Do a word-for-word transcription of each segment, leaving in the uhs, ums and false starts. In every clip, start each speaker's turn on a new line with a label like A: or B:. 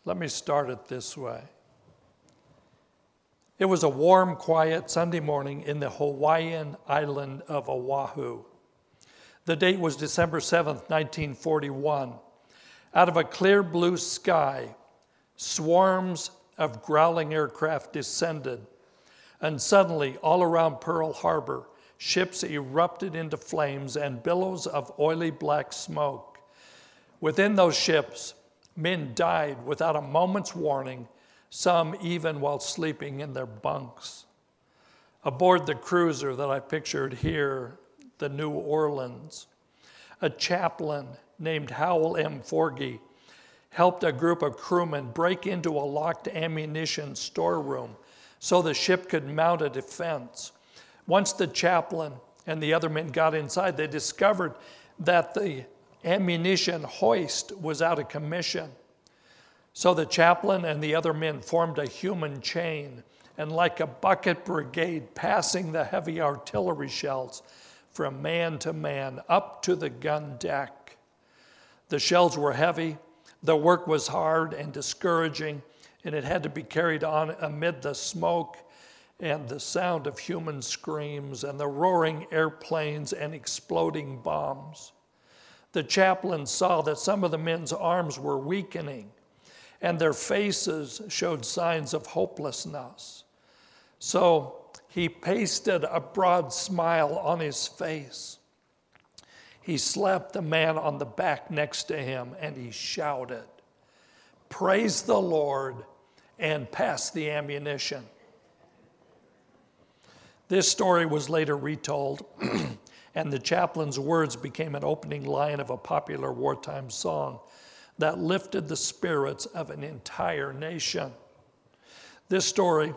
A: Let me start it this way. It was a warm, quiet Sunday morning in the Hawaiian island of Oahu. The date was December seventh, nineteen forty-one. Out of a clear blue sky, swarms of growling aircraft descended, and suddenly, all around Pearl Harbor, ships erupted into flames and billows of oily black smoke. Within those ships, men died without a moment's warning, some even while sleeping in their bunks. Aboard the cruiser that I pictured here, the New Orleans, a chaplain named Howell M. Forgy helped a group of crewmen break into a locked ammunition storeroom so the ship could mount a defense. Once the chaplain and the other men got inside, they discovered that the ammunition hoist was out of commission. So the chaplain and the other men formed a human chain, and like a bucket brigade, passing the heavy artillery shells from man to man up to the gun deck. The shells were heavy, the work was hard and discouraging, and it had to be carried on amid the smoke and the sound of human screams and the roaring airplanes and exploding bombs. The chaplain saw that some of the men's arms were weakening, and their faces showed signs of hopelessness. So he pasted a broad smile on his face. He slapped the man on the back next to him and he shouted, "Praise the Lord," and pass the ammunition. This story was later retold, and the chaplain's words became an opening line of a popular wartime song that lifted the spirits of an entire nation. This story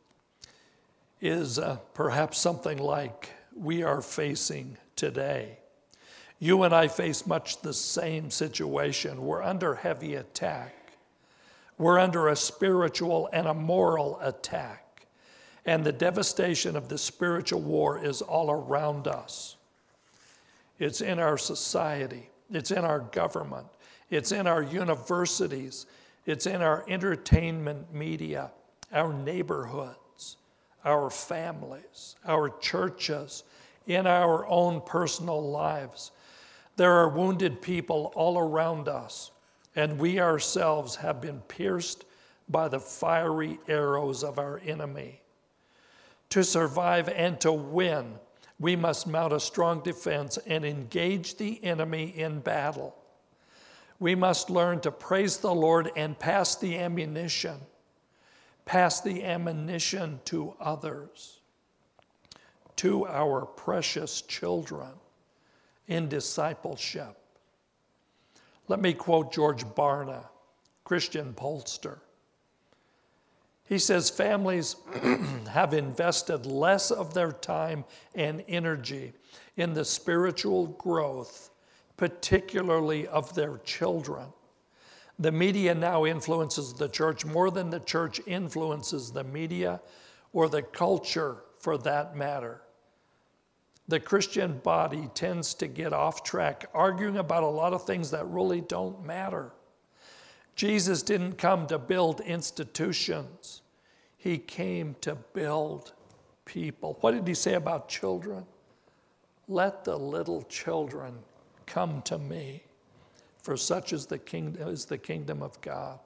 A: is uh, perhaps something like we are facing today. You and I face much the same situation. We're under heavy attack. We're under a spiritual and a moral attack. And the devastation of the spiritual war is all around us. It's in our society. It's in our government. It's in our universities. It's in our entertainment media, our neighborhoods, our families, our churches, in our own personal lives. There are wounded people all around us, and we ourselves have been pierced by the fiery arrows of our enemy. To survive and to win, we must mount a strong defense and engage the enemy in battle. We must learn to praise the Lord and pass the ammunition, pass the ammunition to others, to our precious children in discipleship. Let me quote George Barna, Christian pollster. He says, families have invested less of their time and energy in the spiritual growth, particularly of their children. The media now influences the church more than the church influences the media or the culture for that matter. The Christian body tends to get off track, arguing about a lot of things that really don't matter. Jesus didn't come to build institutions. He came to build people. What did he say about children? Let the little children come to me, for such is the kingdom, is the kingdom of God.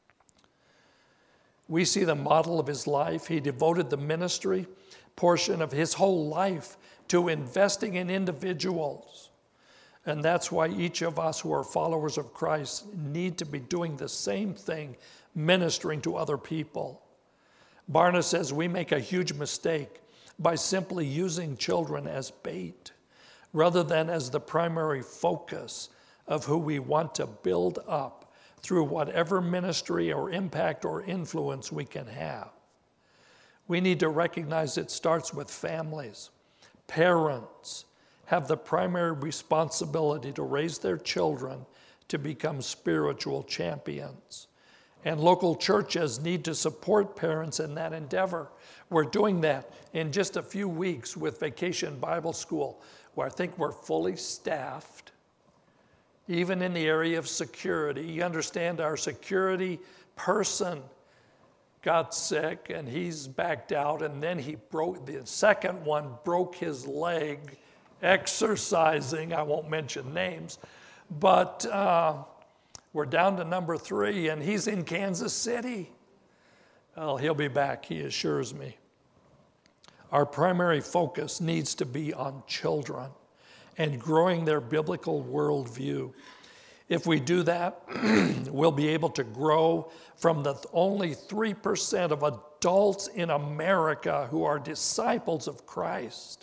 A: We see the model of his life. He devoted the ministry portion of his whole life to investing in individuals. And that's why each of us who are followers of Christ need to be doing the same thing, ministering to other people. Barna says we make a huge mistake by simply using children as bait rather than as the primary focus of who we want to build up through whatever ministry or impact or influence we can have. We need to recognize it starts with families. Parents have the primary responsibility to raise their children to become spiritual champions. And local churches need to support parents in that endeavor. We're doing that in just a few weeks with Vacation Bible School, where I think we're fully staffed. even in the area of security. You understand, our security person got sick and he's backed out, and then he broke, the second one broke his leg exercising. I won't mention names, but uh, we're down to number three, and he's in Kansas City. Well, he'll be back, he assures me. Our primary focus needs to be on children and growing their biblical worldview. If we do that, we'll be able to grow from the only three percent of adults in America who are disciples of Christ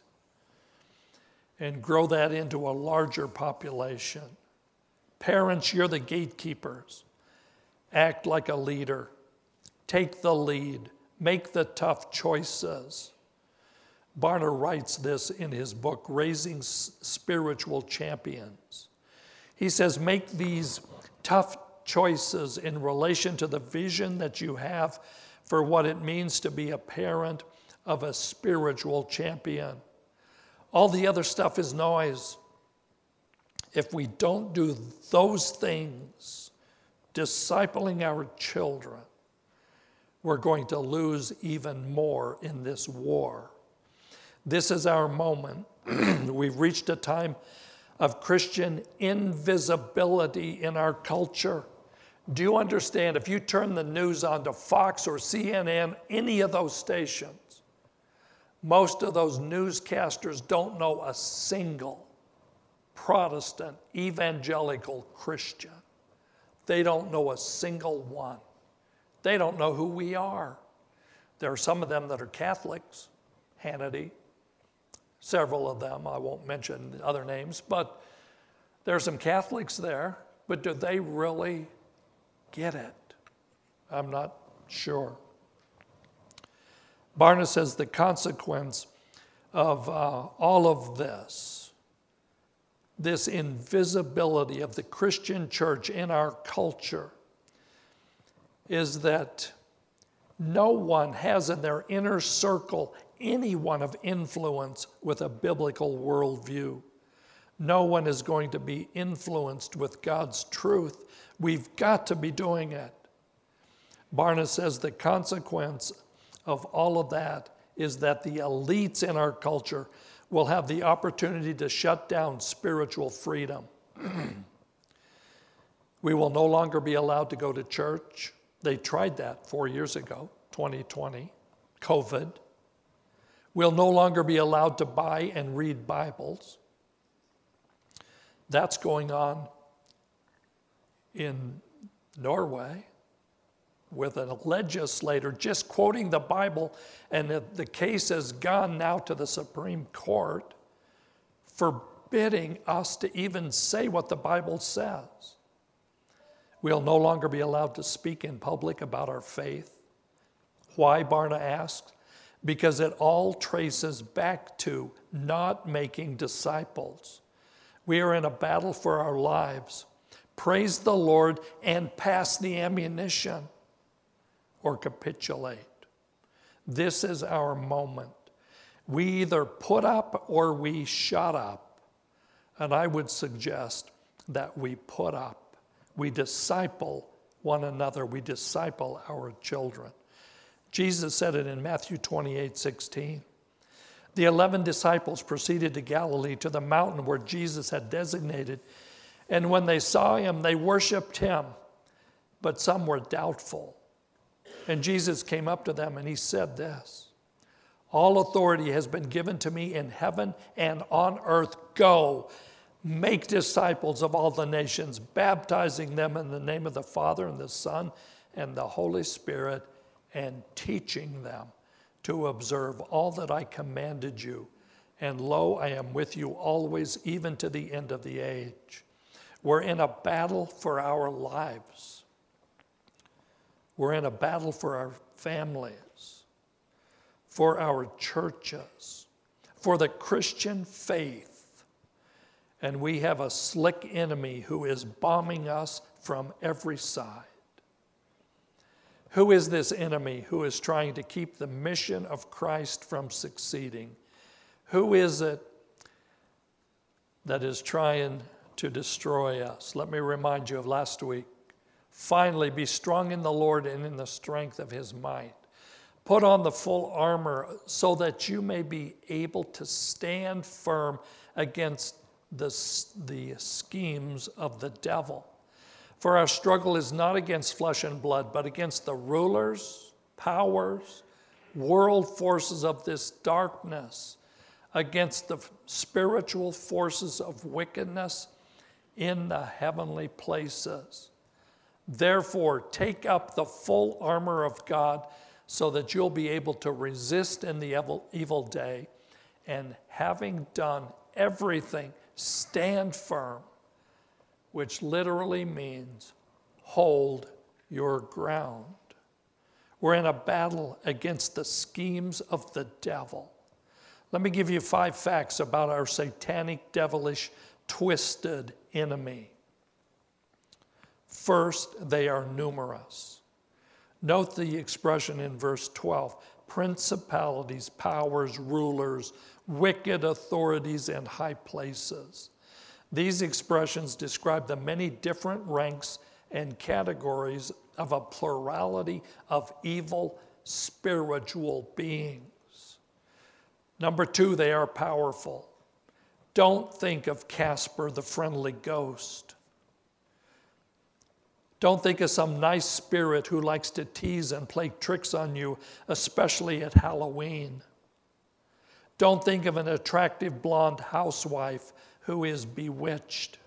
A: and grow that into a larger population. Parents, you're the gatekeepers. Act like a leader. Take the lead. Make the tough choices. Barna writes this in his book, Raising Spiritual Champions. He says, make these tough choices in relation to the vision that you have for what it means to be a parent of a spiritual champion. All the other stuff is noise. If we don't do those things, discipling our children, we're going to lose even more in this war. This is our moment. We've reached a time of Christian invisibility in our culture. Do you understand? If you turn the news on to Fox or C N N, any of those stations, most of those newscasters don't know a single Protestant, evangelical Christian. They don't know a single one. They don't know who we are. There are some of them that are Catholics, Hannity, several of them, I won't mention other names, but there are some Catholics there, but do they really get it? I'm not sure. Barna says the consequence of uh, all of this, this invisibility of the Christian church in our culture, is that no one has in their inner circle anyone of influence with a biblical worldview. No one is going to be influenced with God's truth. We've got to be doing it. Barna says the consequence of all of that is that the elites in our culture will have the opportunity to shut down spiritual freedom. We will no longer be allowed to go to church. They tried that four years ago, twenty twenty, COVID. We'll no longer be allowed to buy and read Bibles. That's going on in Norway with a legislator just quoting the Bible, and the case has gone now to the Supreme Court, forbidding us to even say what the Bible says. We'll no longer be allowed to speak in public about our faith. Why, Barna asks? Because it all traces back to not making disciples. We are in a battle for our lives. Praise the Lord and pass the ammunition or capitulate. This is our moment. We either put up or we shut up. And I would suggest that we put up. We disciple one another. We disciple our children. Jesus said it in Matthew twenty-eight sixteen. The eleven disciples proceeded to Galilee, to the mountain where Jesus had designated. And when they saw him, they worshiped him, but some were doubtful. And Jesus came up to them and he said this, all authority has been given to me in heaven and on earth. Go, make disciples of all the nations, baptizing them in the name of the Father and the Son and the Holy Spirit, and teaching them to observe all that I commanded you. And lo, I am with you always, even to the end of the age. We're in a battle for our lives. We're in a battle for our families, for our churches, for the Christian faith. And we have a slick enemy who is bombing us from every side. Who is this enemy who is trying to keep the mission of Christ from succeeding? Who is it that is trying to destroy us. Let me remind you of last week. Finally, be strong in the Lord and in the strength of his might. Put on the full armor so that you may be able to stand firm against the, the schemes of the devil. For our struggle is not against flesh and blood, but against the rulers, powers, world forces of this darkness, against the spiritual forces of wickedness in the heavenly places. Therefore, take up the full armor of God so that you'll be able to resist in the evil, evil day, and having done everything, stand firm, which literally means hold your ground. We're in a battle against the schemes of the devil. Let me give you five facts about our satanic, devilish, twisted enemy. First, they are numerous. Note the expression in verse twelve, principalities, powers, rulers, wicked authorities, and high places. These expressions describe the many different ranks and categories of a plurality of evil spiritual beings. Number two, they are powerful. Don't think of Casper the Friendly Ghost. Don't think of some nice spirit who likes to tease and play tricks on you, especially at Halloween. Don't think of an attractive blonde housewife who is bewitched.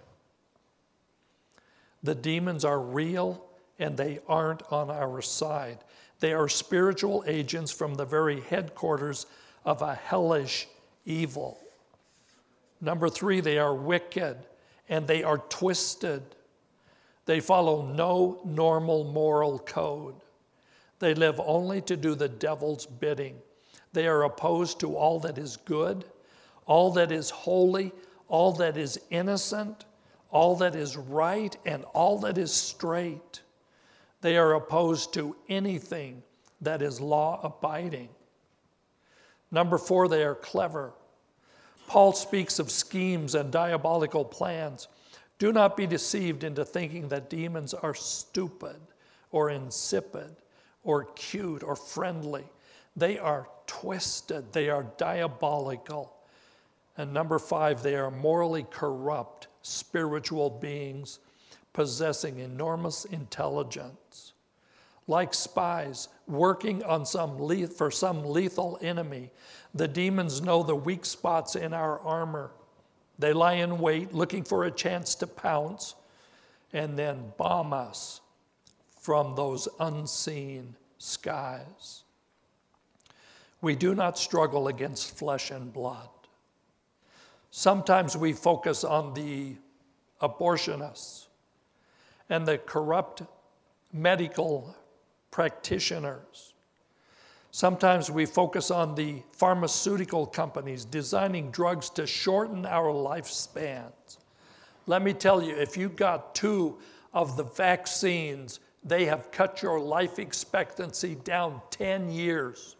A: The demons are real and they aren't on our side. They are spiritual agents from the very headquarters of a hellish evil. Number three, they are wicked and they are twisted. They follow no normal moral code. They live only to do the devil's bidding. They are opposed to all that is good, all that is holy, all that is innocent, all that is right, and all that is straight. They are opposed to anything that is law-abiding. Number four, they are clever. Paul speaks of schemes and diabolical plans. Do not be deceived into thinking that demons are stupid or insipid or cute or friendly. They are twisted. They are diabolical. And number five, they are morally corrupt spiritual beings possessing enormous intelligence. Like spies working on some le- for some lethal enemy, the demons know the weak spots in our armor. They lie in wait, looking for a chance to pounce and then bomb us from those unseen skies. We do not struggle against flesh and blood. Sometimes we focus on the abortionists and the corrupt medical practitioners. Sometimes we focus on the pharmaceutical companies designing drugs to shorten our lifespans. Let me tell you, if you got two of the vaccines, they have cut your life expectancy down ten years.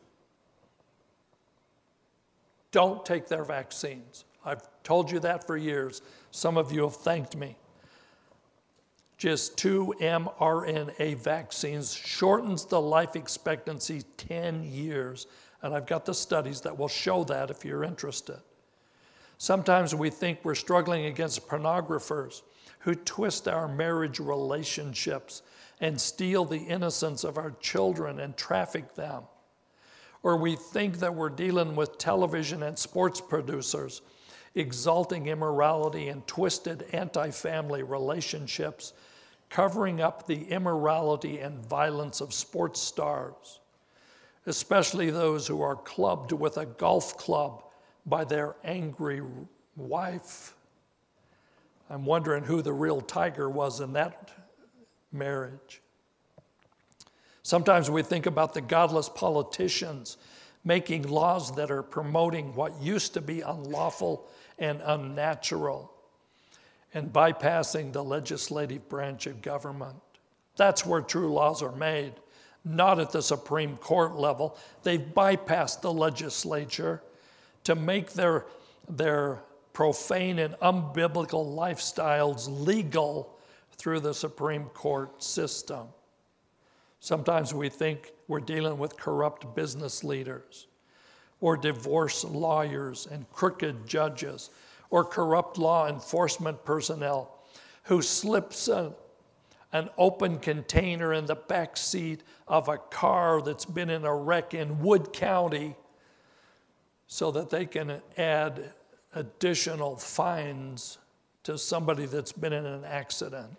A: Don't take their vaccines. I've told you that for years. Some of you have thanked me. Just two mRNA vaccines shortens the life expectancy ten years. And I've got the studies that will show that if you're interested. Sometimes we think we're struggling against pornographers who twist our marriage relationships and steal the innocence of our children and traffic them. Or we think that we're dealing with television and sports producers exalting immorality and twisted anti-family relationships, covering up the immorality and violence of sports stars, especially those who are clubbed with a golf club by their angry wife. I'm wondering who the real tiger was in that marriage. Sometimes we think about the godless politicians making laws that are promoting what used to be unlawful and unnatural and bypassing the legislative branch of government. That's where true laws are made, not at the Supreme Court level. They've bypassed the legislature to make their, their profane and unbiblical lifestyles legal through the Supreme Court system. Sometimes we think we're dealing with corrupt business leaders, or divorce lawyers and crooked judges, or corrupt law enforcement personnel who slips a, an open container in the back seat of a car that's been in a wreck in Wood County so that they can add additional fines to somebody that's been in an accident.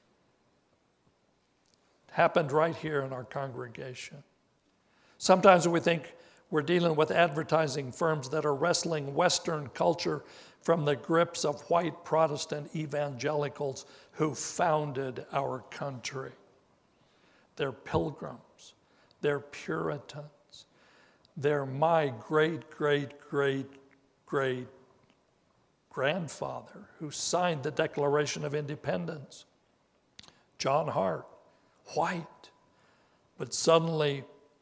A: It happened right here in our congregation. Sometimes we think we're dealing with advertising firms that are wresting Western culture from the grips of white Protestant evangelicals who founded our country. They're pilgrims. They're Puritans. They're my great, great, great, great grandfather who signed the Declaration of Independence. John Hart, white. But suddenly,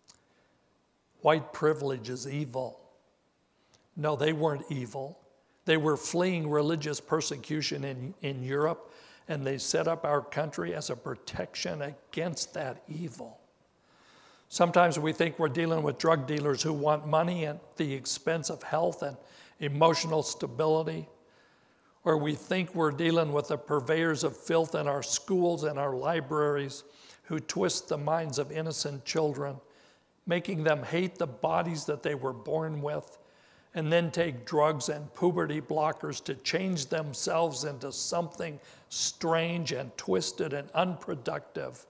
A: white privilege is evil. No, they weren't evil. They were fleeing religious persecution in, in Europe, and they set up our country as a protection against that evil. Sometimes we think we're dealing with drug dealers who want money at the expense of health and emotional stability, or we think we're dealing with the purveyors of filth in our schools and our libraries who twist the minds of innocent children, making them hate the bodies that they were born with, and then take drugs and puberty blockers to change themselves into something strange and twisted and unproductive.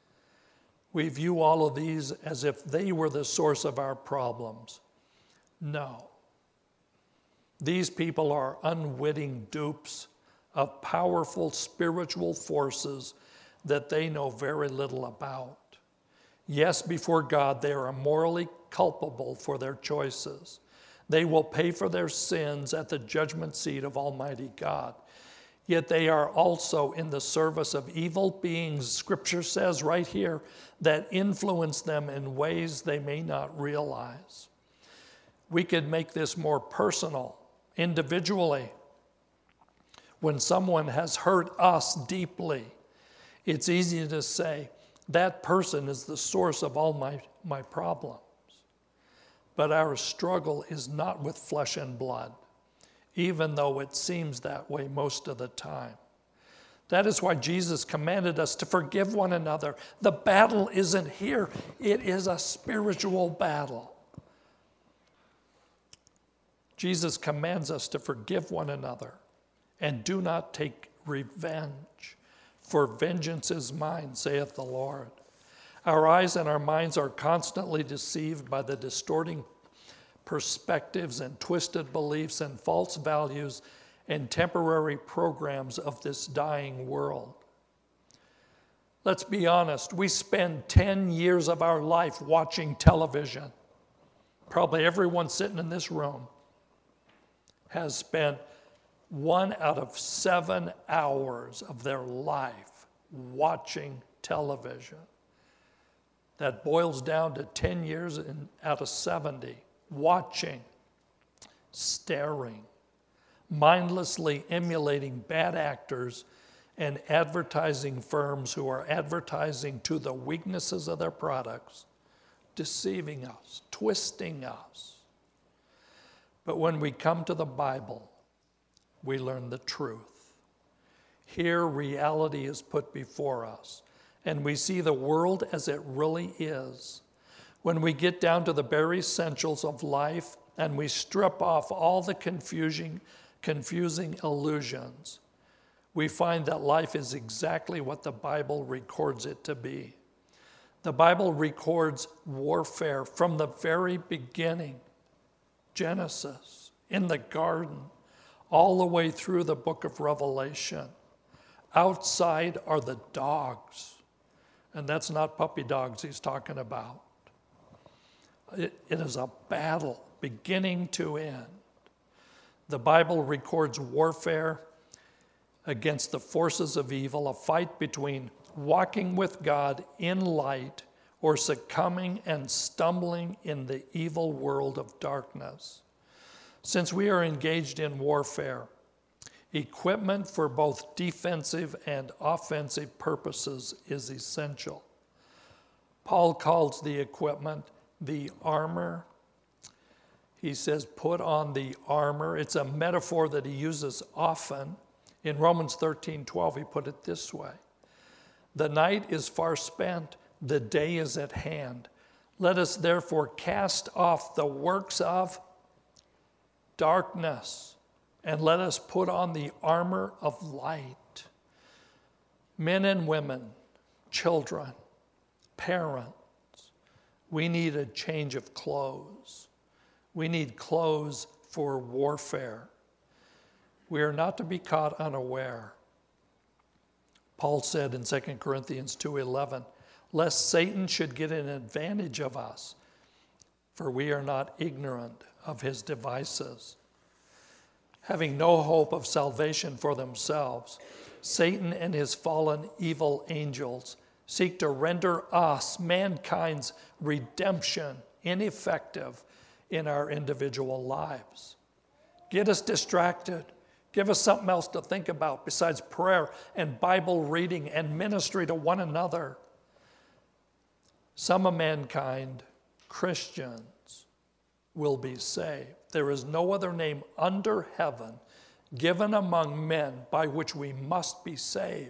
A: We view all of these as if they were the source of our problems. No. These people are unwitting dupes of powerful spiritual forces that they know very little about. Yes, before God, they are morally culpable for their choices. They will pay for their sins at the judgment seat of Almighty God. Yet they are also in the service of evil beings, Scripture says right here, that influence them in ways they may not realize. We could make this more personal, individually. When someone has hurt us deeply, it's easy to say, that person is the source of all my, my problems. But our struggle is not with flesh and blood, even though it seems that way most of the time. That is why Jesus commanded us to forgive one another. The battle isn't here. It is a spiritual battle. Jesus commands us to forgive one another and do not take revenge, for vengeance is mine, saith the Lord. Our eyes and our minds are constantly deceived by the distorting perspectives and twisted beliefs and false values and temporary programs of this dying world. Let's be honest, we spend ten years of our life watching television. Probably everyone sitting in this room has spent one out of seven hours of their life watching television. That boils down to ten years in, out of seventy, watching, staring, mindlessly emulating bad actors and advertising firms who are advertising to the weaknesses of their products, deceiving us, twisting us. But when we come to the Bible, we learn the truth. Here, reality is put before us, and we see the world as it really is. When we get down to the bare essentials of life and we strip off all the confusing, confusing illusions, we find that life is exactly what the Bible records it to be. The Bible records warfare from the very beginning, Genesis, in the garden, all the way through the book of Revelation. Outside are the dogs, and that's not puppy dogs he's talking about. It, it is a battle beginning to end. The Bible records warfare against the forces of evil, a fight between walking with God in light or succumbing and stumbling in the evil world of darkness. Since we are engaged in warfare, Equipment for both defensive and offensive purposes is essential. Paul calls the equipment the armor. He says, put on the armor. It's a metaphor that he uses often. In Romans thirteen twelve, he put it this way: the night is far spent, the day is at hand. Let us therefore cast off the works of darkness, and let us put on the armor of light. Men and women, children, parents, we need a change of clothes. We need clothes for warfare. We are not to be caught unaware. Paul said in Second Corinthians two eleven, lest Satan should get an advantage of us, for we are not ignorant of his devices. Having no hope of salvation for themselves, Satan and his fallen evil angels seek to render us, mankind's redemption, ineffective in our individual lives. Get us distracted. Give us something else to think about besides prayer and Bible reading and ministry to one another. Some of mankind, Christians, will be saved. There is no other name under heaven given among men by which we must be saved.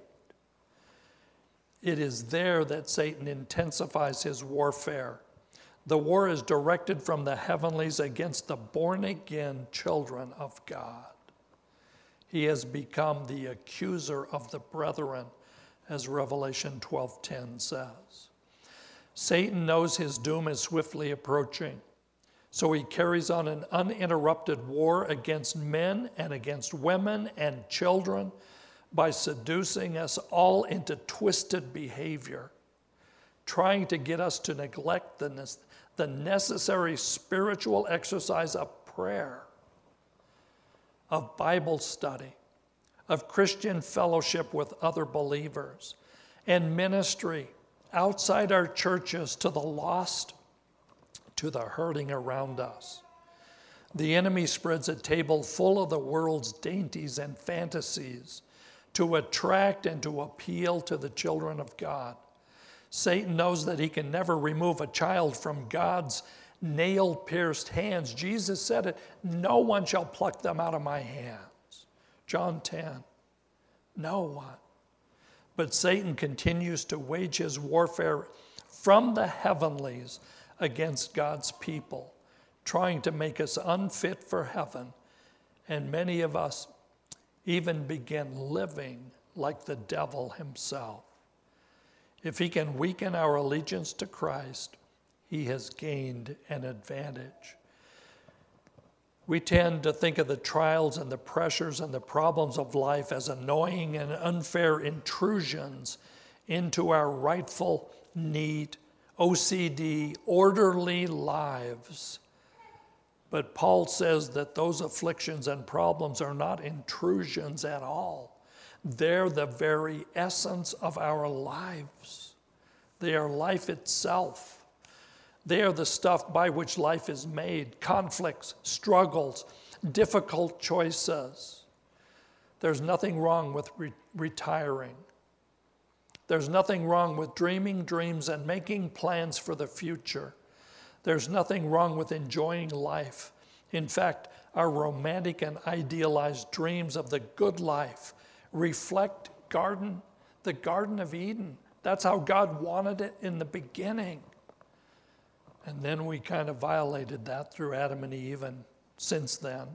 A: It is there that Satan intensifies his warfare. The war is directed from the heavenlies against the born-again children of God. He has become the accuser of the brethren, as Revelation twelve ten says. Satan knows his doom is swiftly approaching, so he carries on an uninterrupted war against men and against women and children by seducing us all into twisted behavior, trying to get us to neglect the, the necessary spiritual exercise of prayer, of Bible study, of Christian fellowship with other believers, and ministry outside our churches to the lost, to the hurting around us. The enemy spreads a table full of the world's dainties and fantasies to attract and to appeal to the children of God. Satan knows that he can never remove a child from God's nail-pierced hands. Jesus said it, no one shall pluck them out of my hands. John ten, no one. But Satan continues to wage his warfare from the heavenlies against God's people, trying to make us unfit for heaven, and many of us even begin living like the devil himself. If he can weaken our allegiance to Christ, he has gained an advantage. We tend to think of the trials and the pressures and the problems of life as annoying and unfair intrusions into our rightful, neat, O C D, orderly lives. But Paul says that those afflictions and problems are not intrusions at all. They're the very essence of our lives. They are life itself. They are the stuff by which life is made: conflicts, struggles, difficult choices. There's nothing wrong with re- retiring. There's nothing wrong with dreaming dreams and making plans for the future. There's nothing wrong with enjoying life. In fact, our romantic and idealized dreams of the good life reflect garden, the Garden of Eden. That's how God wanted it in the beginning. And then we kind of violated that through Adam and Eve, and since then.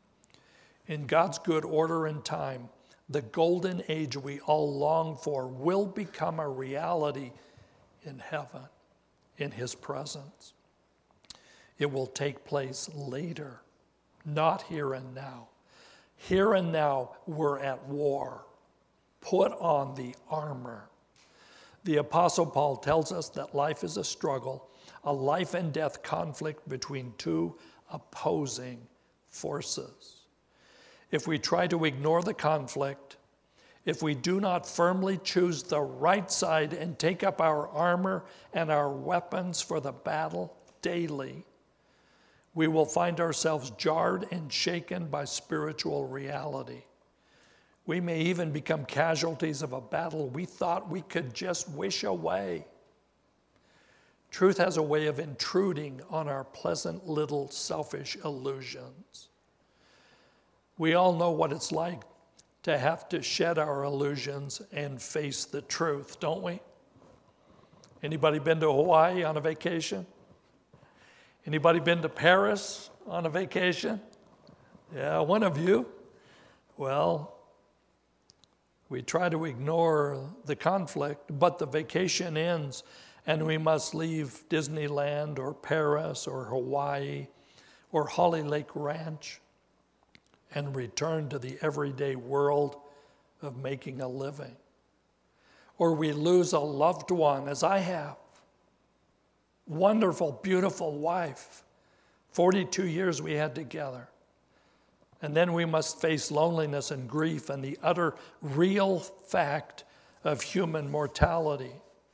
A: In God's good order and time, the golden age we all long for will become a reality in heaven, in his presence. It will take place later, not here and now. Here and now, we're at war. Put on the armor. The Apostle Paul tells us that life is a struggle, a life and death conflict between two opposing forces. If we try to ignore the conflict, if we do not firmly choose the right side and take up our armor and our weapons for the battle daily, we will find ourselves jarred and shaken by spiritual reality. We may even become casualties of a battle we thought we could just wish away. Truth has a way of intruding on our pleasant little selfish illusions. We all know what it's like to have to shed our illusions and face the truth, don't we? Anybody been to Hawaii on a vacation? Anybody been to Paris on a vacation? Yeah, one of you. Well, we try to ignore the conflict, but the vacation ends and we must leave Disneyland or Paris or Hawaii or Holly Lake Ranch and return to the everyday world of making a living. Or we lose a loved one, as I have. Wonderful, beautiful wife. forty-two years we had together. And then we must face loneliness and grief and the utter real fact of human mortality.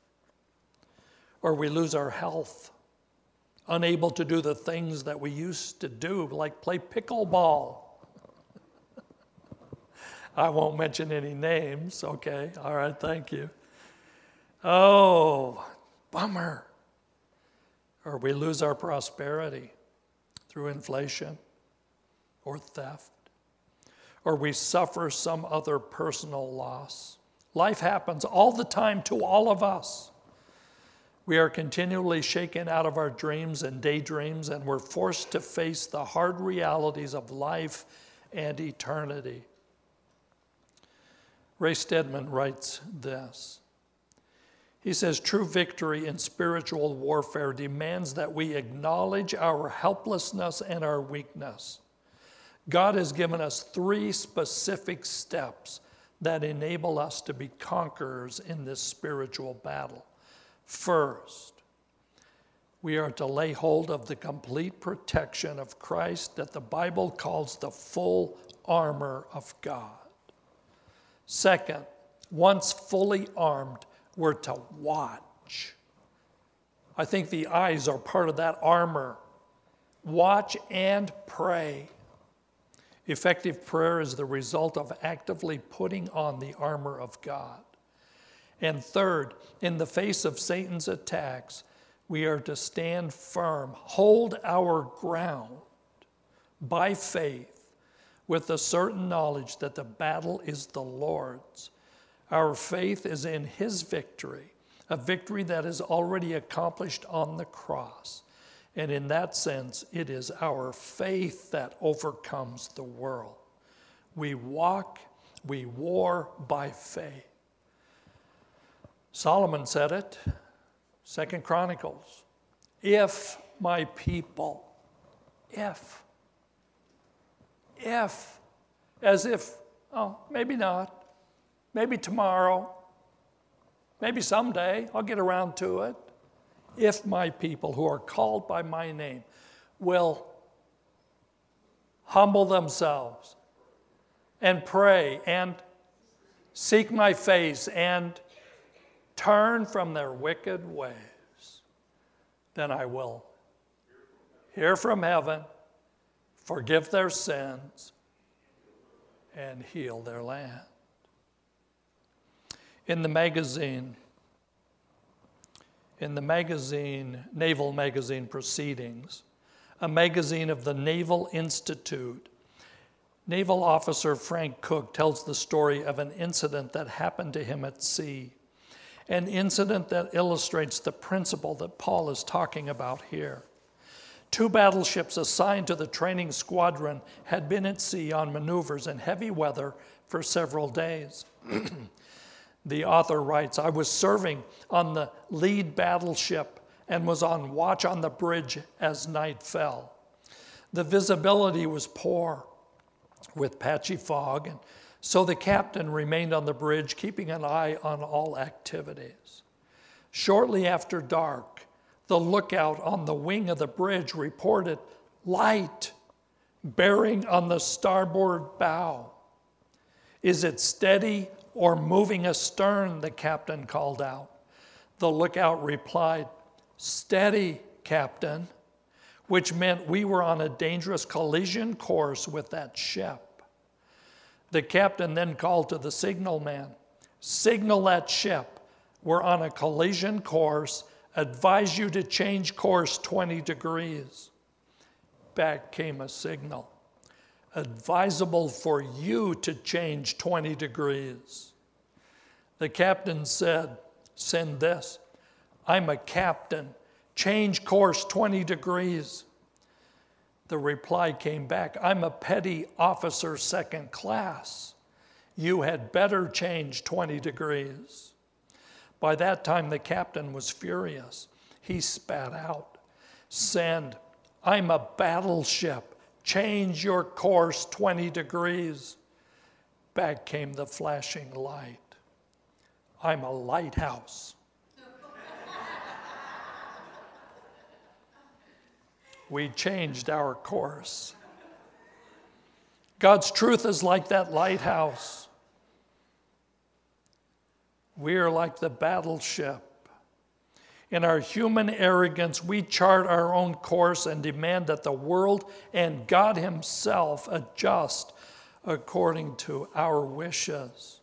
A: Or we lose our health, unable to do the things that we used to do, like play pickleball. I won't mention any names, okay? All right, thank you. Oh, bummer. Or we lose our prosperity through inflation or theft, or we suffer some other personal loss. Life happens all the time to all of us. We are continually shaken out of our dreams and daydreams, and we're forced to face the hard realities of life and eternity. Ray Stedman writes this. He says, true victory in spiritual warfare demands that we acknowledge our helplessness and our weakness. God has given us three specific steps that enable us to be conquerors in this spiritual battle. First, we are to lay hold of the complete protection of Christ that the Bible calls the full armor of God. Second, once fully armed, we're to watch. I think the eyes are part of that armor. Watch and pray. Effective prayer is the result of actively putting on the armor of God. And third, in the face of Satan's attacks, we are to stand firm, hold our ground by faith with the certain knowledge that the battle is the Lord's. Our faith is in his victory, a victory that is already accomplished on the cross. And in that sense, it is our faith that overcomes the world. We walk, we war by faith. Solomon said it, Second Chronicles, if my people, if, if, as if, oh, maybe not. Maybe tomorrow, maybe someday, I'll get around to it. If my people who are called by my name will humble themselves and pray and seek my face and turn from their wicked ways, then I will hear from heaven, forgive their sins, and heal their land. In the magazine, in the magazine, Naval Magazine Proceedings, a magazine of the Naval Institute, Naval officer Frank Cook tells the story of an incident that happened to him at sea, an incident that illustrates the principle that Paul is talking about here. Two battleships assigned to the training squadron had been at sea on maneuvers in heavy weather for several days. The author writes, I was serving on the lead battleship and was on watch on the bridge as night fell. The visibility was poor with patchy fog, and so the captain remained on the bridge, keeping an eye on all activities. Shortly after dark, the lookout on the wing of the bridge reported light bearing on the starboard bow. Is it steady or moving astern? The captain called out. The lookout replied, steady, Captain, which meant we were on a dangerous collision course with that ship. The captain then called to the signalman, "Signal that ship. We're on a collision course. Advise you to change course twenty degrees. Back came a signal. "Advisable for you to change twenty degrees. The captain said, "Send this. I'm a captain. Change course twenty degrees. The reply came back, "I'm a petty officer second class. You had better change twenty degrees. By that time, the captain was furious. He spat out, "Send. I'm a battleship. Change your course twenty degrees. Back came the flashing light. "I'm a lighthouse." We changed our course. God's truth is like that lighthouse. We are like the battleship. In our human arrogance, we chart our own course and demand that the world and God Himself adjust according to our wishes.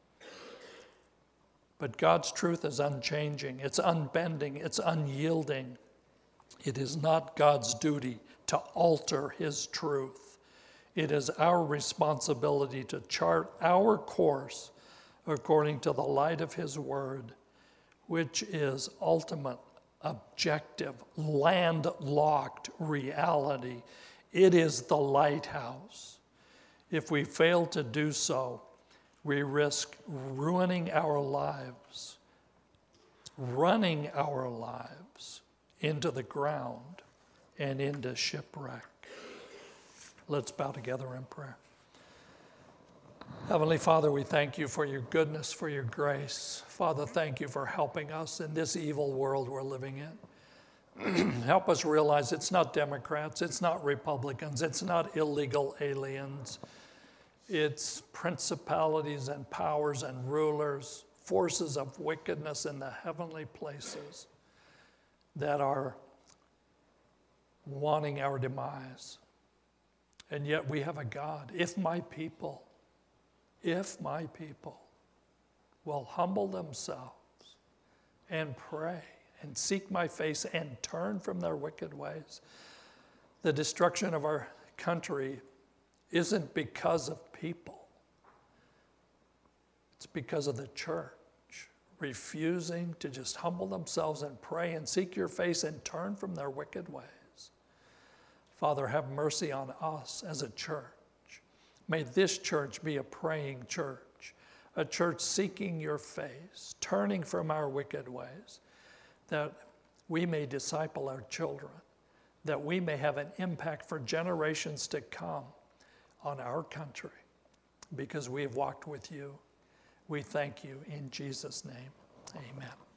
A: But God's truth is unchanging, it's unbending, it's unyielding. It is not God's duty to alter His truth. It is our responsibility to chart our course according to the light of His Word, which is ultimate, objective, landlocked reality. It is the lighthouse. If we fail to do so, we risk ruining our lives, running our lives into the ground and into shipwreck. Let's bow together in prayer. Heavenly Father, we thank you for your goodness, for your grace. Father, thank you for helping us in this evil world we're living in. Help us realize it's not Democrats, it's not Republicans, it's not illegal aliens. It's principalities and powers and rulers, forces of wickedness in the heavenly places that are wanting our demise. And yet we have a God. If my people, if my people will humble themselves and pray and seek my face and turn from their wicked ways, the destruction of our country isn't because of people. It's because of the church refusing to just humble themselves and pray and seek your face and turn from their wicked ways. Father, have mercy on us as a church. May this church be a praying church, a church seeking your face, turning from our wicked ways, that we may disciple our children, that we may have an impact for generations to come on our country, because we have walked with you. We thank you in Jesus' name. Amen.